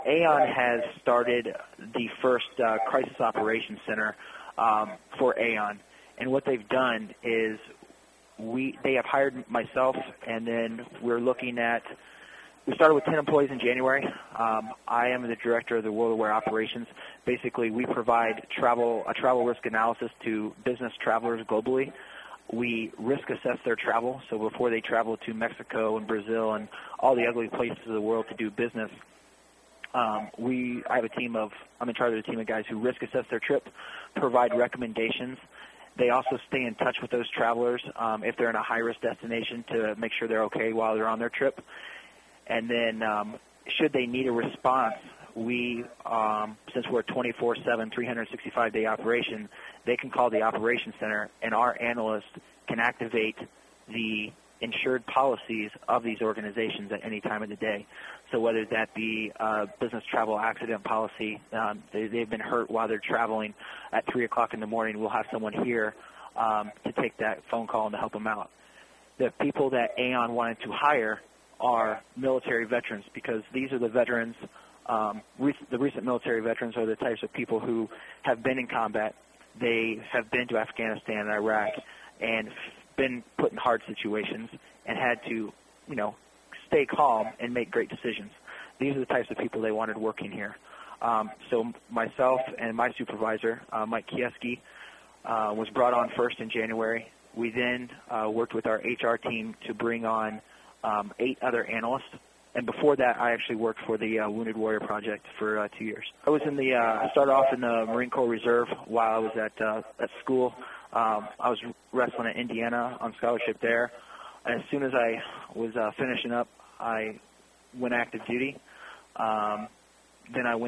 AON has started the first crisis operations center for AON, and what they've done is they have hired myself, and then we started with 10 employees in January. I am the director of the World Aware Operations. Basically, we provide a travel risk analysis to business travelers globally. We risk assess their travel, so before they travel to Mexico and Brazil and all the ugly places of the world to do business, I'm in charge of a team of guys who risk assess their trip, provide recommendations. They also stay in touch with those travelers if they're in a high-risk destination to make sure they're okay while they're on their trip. And then should they need a response, since we're a 24/7, 365-day operation, they can call the operations center, and our analysts can activate the insured policies of these organizations at any time of the day. So whether that be a business travel accident policy, they've been hurt while they're traveling at 3 o'clock in the morning, we'll have someone here to take that phone call and to help them out. The people that AON wanted to hire are military veterans, because these are the veterans, the recent military veterans are the types of people who have been in combat. They have been to Afghanistan and Iraq and been put in hard situations and had to, stay calm and make great decisions. These are the types of people they wanted working here. So myself and my supervisor, Mike Kieski, was brought on first in January. We then worked with our HR team to bring on 8 other analysts. And before that, I actually worked for the Wounded Warrior Project for 2 years. I started off in the Marine Corps Reserve while I was at school. I was wrestling at Indiana on scholarship there. As soon as I was finishing up, I went active duty. Then I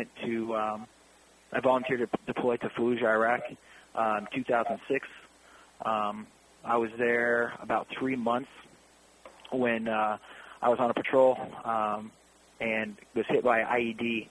I volunteered to deploy to Fallujah, Iraq in 2006. I was there about 3 months when I was on a patrol and was hit by an IED.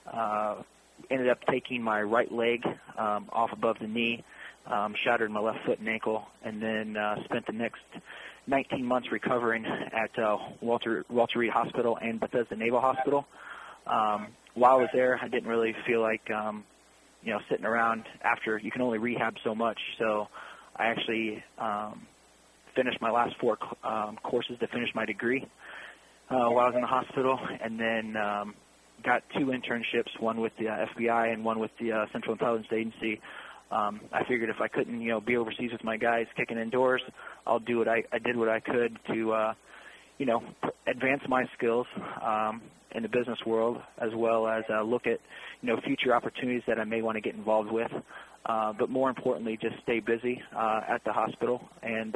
Ended up taking my right leg off above the knee, shattered my left foot and ankle, and then spent the next 19 months recovering at Walter Reed Hospital and Bethesda Naval Hospital. While I was there, I didn't really feel like sitting around after. You can only rehab so much, so I actually finished my last 4 courses to finish my degree while I was in the hospital, and then got 2 internships, one with the FBI and one with the Central Intelligence Agency. I figured if I couldn't, be overseas with my guys kicking indoors, I'll do I did what I could to, advance my skills in the business world, as well as look at, future opportunities that I may want to get involved with. But more importantly, just stay busy at the hospital. And,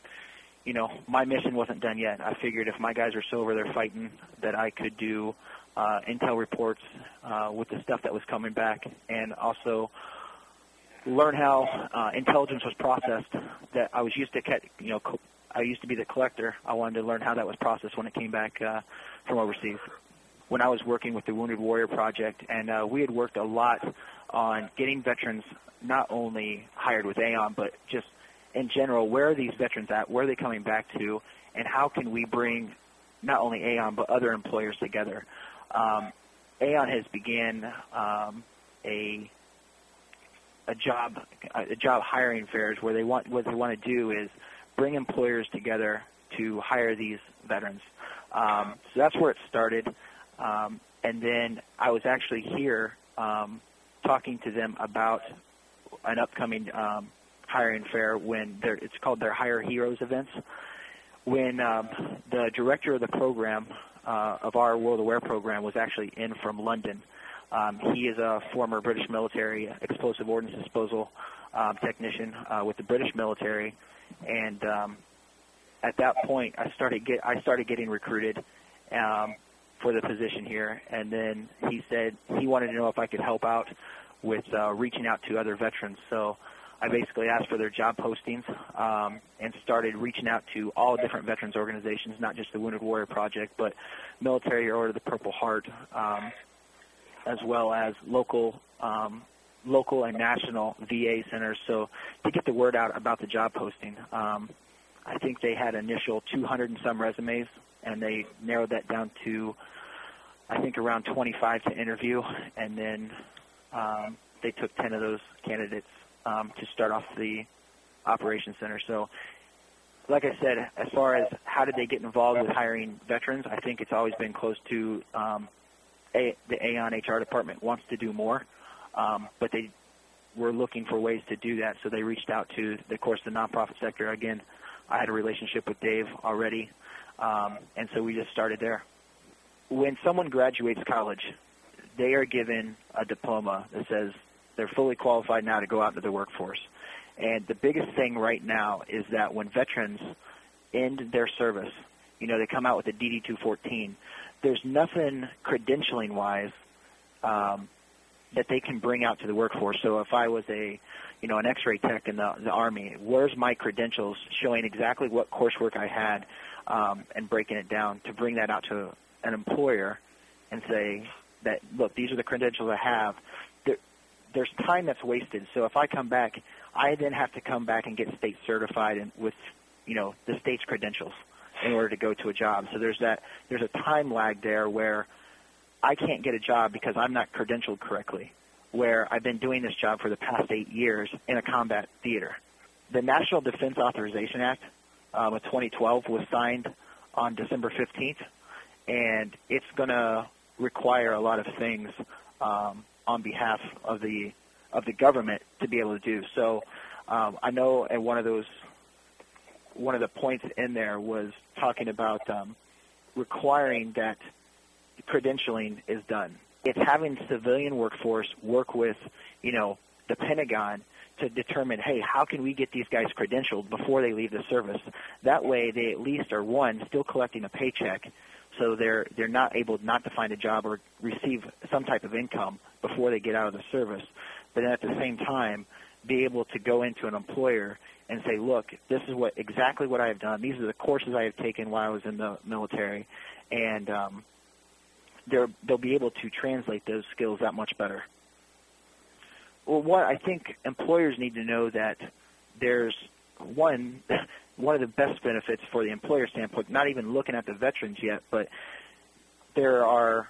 my mission wasn't done yet. I figured if my guys were still over there fighting, that I could do intel reports with the stuff that was coming back, and also learn how intelligence was processed. That I was used to, I used to be the collector. I wanted to learn how that was processed when it came back from overseas. When I was working with the Wounded Warrior Project, and we had worked a lot on getting veterans not only hired with AON, but just in general, where are these veterans at? Where are they coming back to? And how can we bring not only AON but other employers together? AON has began a job hiring fairs where what they want to do is bring employers together to hire these veterans. So that's where it started. And then I was actually here talking to them about an upcoming hiring fair when it's called their Hire Heroes events. When the director of the program, of our World Aware program, was actually in from London. He is a former British military explosive ordnance disposal technician with the British military, and at that point, I started getting recruited for the position here. And then he said he wanted to know if I could help out with reaching out to other veterans. So I basically asked for their job postings and started reaching out to all different veterans organizations, not just the Wounded Warrior Project, but Military Order of the Purple Heart, as well as local and national VA centers. So to get the word out about the job posting, I think they had initial 200 and some resumes, and they narrowed that down to I think, around 25 to interview, and then they took 10 of those candidates to start off the operations center. So, like I said, as far as how did they get involved with hiring veterans, I think it's always been close to the AON HR department wants to do more, but they were looking for ways to do that, so they reached out to, of course, the nonprofit sector. Again, I had a relationship with Dave already, and so we just started there. When someone graduates college, they are given a diploma that says they're fully qualified now to go out into the workforce. And the biggest thing right now is that when veterans end their service, they come out with a DD-214, there's nothing credentialing-wise that they can bring out to the workforce. So if I was an X-ray tech in the Army, where's my credentials showing exactly what coursework I had and breaking it down to bring that out to an employer and say that, look, these are the credentials I have. There's time that's wasted. So if I come back, I then have to come back and get state certified with, the state's credentials in order to go to a job. So there's a time lag there where I can't get a job because I'm not credentialed correctly, where I've been doing this job for the past 8 years in a combat theater. The National Defense Authorization Act of 2012 was signed on December 15th, and it's going to require a lot of things on behalf of the government to be able to do. So I know at one of the points in there was talking about requiring that credentialing is done. It's having civilian workforce work with, the Pentagon to determine, hey, how can we get these guys credentialed before they leave the service? That way they at least are, one, still collecting a paycheck, so they're not able not to find a job or receive some type of income before they get out of the service. But then at the same time, be able to go into an employer and say, look, this is exactly what I have done. These are the courses I have taken while I was in the military, and they'll be able to translate those skills that much better. Well, I think employers need to know that there's one of the best benefits for the employer standpoint, not even looking at the veterans yet, but there are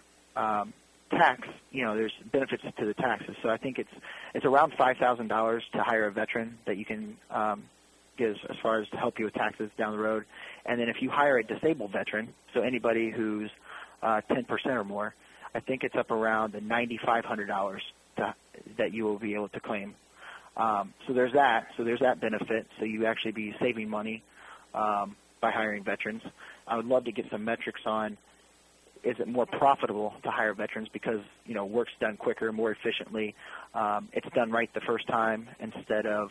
there's benefits to the taxes. So I think it's around $5,000 to hire a veteran that you can get as far as to help you with taxes down the road. And then if you hire a disabled veteran, so anybody who's 10% or more, I think it's up around the $9,500 that you will be able to claim. So there's that. So there's that benefit. So you actually be saving money by hiring veterans. I would love to get some metrics on, is it more profitable to hire veterans because, work's done quicker, more efficiently. It's done right the first time instead of,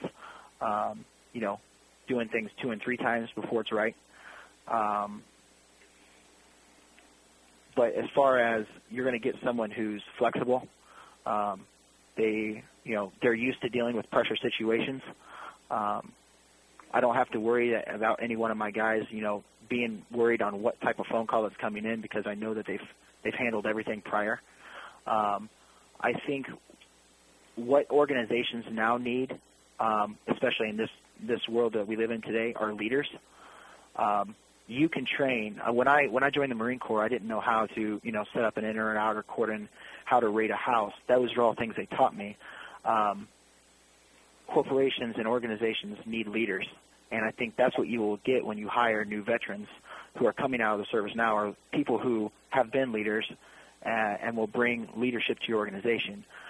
doing things 2 and 3 times before it's right. But as far as you're going to get someone who's flexible, they're used to dealing with pressure situations. I don't have to worry about any one of my guys, being worried on what type of phone call that's coming in because I know that they've handled everything prior. I think what organizations now need, especially in this world that we live in today, are leaders. You can train. When I joined the Marine Corps, I didn't know how to set up an inner and outer court and how to rate a house. Those are all things they taught me. Corporations and organizations need leaders, and I think that's what you will get when you hire new veterans who are coming out of the service now, are people who have been leaders and will bring leadership to your organization.